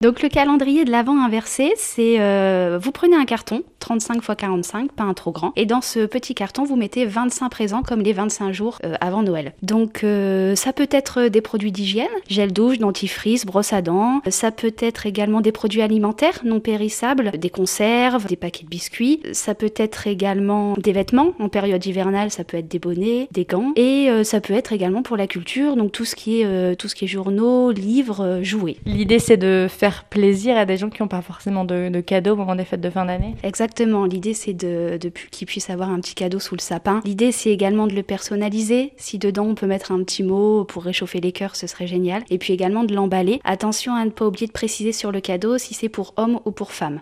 Donc le calendrier de l'Avent inversé, c'est vous prenez un carton, 35 x 45, pas un trop grand, et dans ce petit carton, vous mettez 25 présents comme les 25 jours avant Noël. Donc ça peut être des produits d'hygiène, gel douche, dentifrice, brosse à dents, ça peut être également des produits alimentaires non périssables, des conserves, des paquets de biscuits, ça peut être également des vêtements, en période hivernale, ça peut être des bonnets, des gants, et ça peut être également pour la culture, donc tout ce qui est journaux, livres, jouets. L'idée, c'est de faire plaisir à des gens qui n'ont pas forcément de cadeaux au moment des fêtes de fin d'année. Exactement, l'idée c'est qu'ils puissent avoir un petit cadeau sous le sapin. L'idée c'est également de le personnaliser, si dedans on peut mettre un petit mot pour réchauffer les cœurs, ce serait génial. Et puis également de l'emballer. Attention à ne pas oublier de préciser sur le cadeau si c'est pour homme ou pour femme.